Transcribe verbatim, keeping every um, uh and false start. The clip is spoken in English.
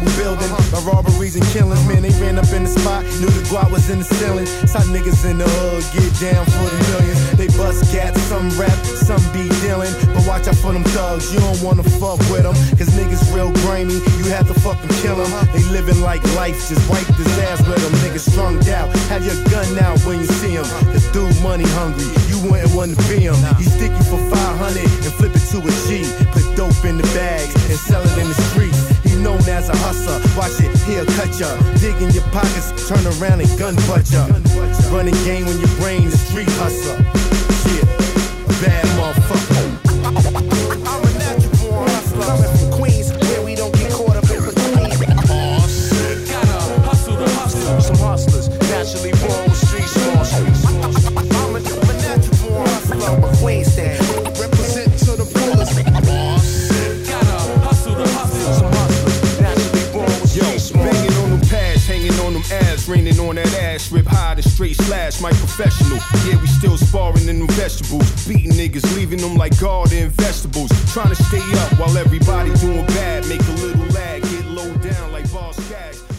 double building. My robberies and killings, man, they ran up in the spot. Knew the guap was in the ceiling. Saw niggas in the hood get down for the millions. They bust cats, some rap, some be dealing. But watch out for them thugs, you don't wanna fuck with them. Cause niggas real grimy, you have to fucking kill them. They living like life, just wipe this ass with them. Niggas strung out, have your gun out when you see him. This dude money hungry, you wouldn't want to be him. He stick you for five hundred and flip it to a G. Put dope in the bags and sell it in the streets. He known as a hustler, watch it, he'll cut ya. Dig in your pockets, turn around and gun butt ya. Running game when your brain is street hustler. Shit, a bad motherfucker. I'm a natural born hustler. Coming from Queens, where we don't get caught up in between. Oh shit, gotta hustle the hustle. Some hustlers, naturally born with street smarts. I'm a, a natural born hustler, a Queens stand. Represent to the fullest. Oh shit, gotta hustle the hustle. Some hustlers, naturally born with street smarts. Banging on them pads, hanging on them abs, raining on that ass, rip high to straight slash, my professional. Yeah, we still sparring in them vegetables, beating niggas, leaving them like garden vegetables. Trying to stay up while everybody doing bad, make a little lag, get low down like Boss Cash.